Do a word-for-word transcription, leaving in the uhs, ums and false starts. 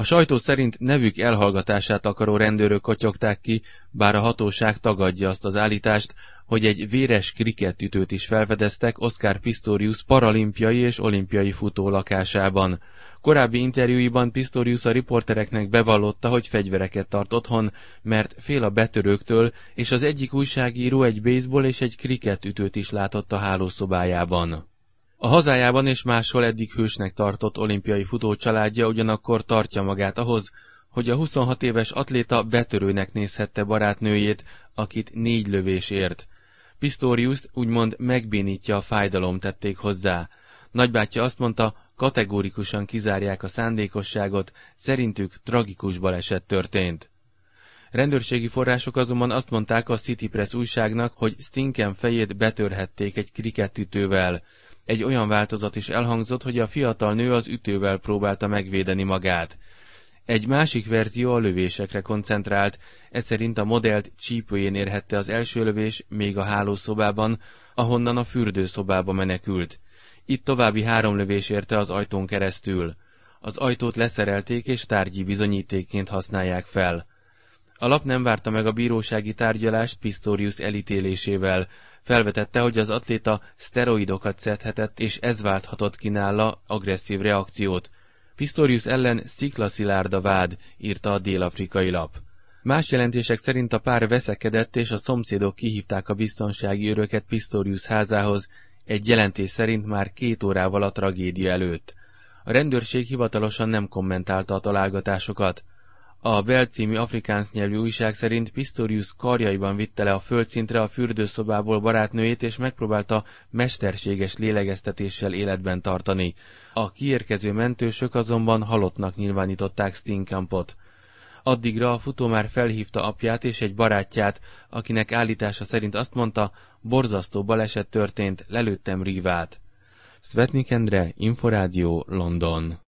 A sajtó szerint nevük elhallgatását akaró rendőrök kotyogták ki, bár a hatóság tagadja azt az állítást, hogy egy véres krikettütőt is felfedeztek Oscar Pistorius paralimpiai és olimpiai futó lakásában. Korábbi interjúiban Pistorius a riportereknek bevallotta, hogy fegyvereket tart otthon, mert fél a betörőktől, és az egyik újságíró egy baseball és egy krikettütőt is látott a hálószobájában. A hazájában és máshol eddig hősnek tartott olimpiai futó családja ugyanakkor tartja magát ahhoz, hogy a huszonhat éves atléta betörőnek nézhette barátnőjét, akit négy lövés ért. Pistoriust úgymond megbénítja a fájdalom, tették hozzá. Nagybátyja azt mondta, kategórikusan kizárják a szándékosságot, szerintük tragikus baleset történt. Rendőrségi források azonban azt mondták a City Press újságnak, hogy Stinken fejét betörhették egy krikettütővel. Egy olyan változat is elhangzott, hogy a fiatal nő az ütővel próbálta megvédeni magát. Egy másik verzió a lövésekre koncentrált, ez szerint a modellt csípőjén érhette az első lövés még a hálószobában, ahonnan a fürdőszobába menekült. Itt további három lövés érte az ajtón keresztül. Az ajtót leszerelték és tárgyi bizonyítékként használják fel. A lap nem várta meg a bírósági tárgyalást Pistorius elítélésével. Felvetette, hogy az atléta szteroidokat szedhetett, és ez válthatott ki nála agresszív reakciót. Pistorius ellen sziklaszilárd a vád, írta a dél-afrikai lap. Más jelentések szerint a pár veszekedett, és a szomszédok kihívták a biztonsági őröket Pistorius házához, egy jelentés szerint már két órával a tragédia előtt. A rendőrség hivatalosan nem kommentálta a találgatásokat. A Bell című afrikáns nyelvű újság szerint Pistorius karjaiban vitte le a földszintre a fürdőszobából barátnőjét, és megpróbálta mesterséges lélegeztetéssel életben tartani. A kiérkező mentősök azonban halottnak nyilvánították Steenkampot. Addigra a futó már felhívta apját és egy barátját, akinek állítása szerint azt mondta, borzasztó baleset történt, lelőttem Rivát. Szvetnik Endre, Inforádió, London.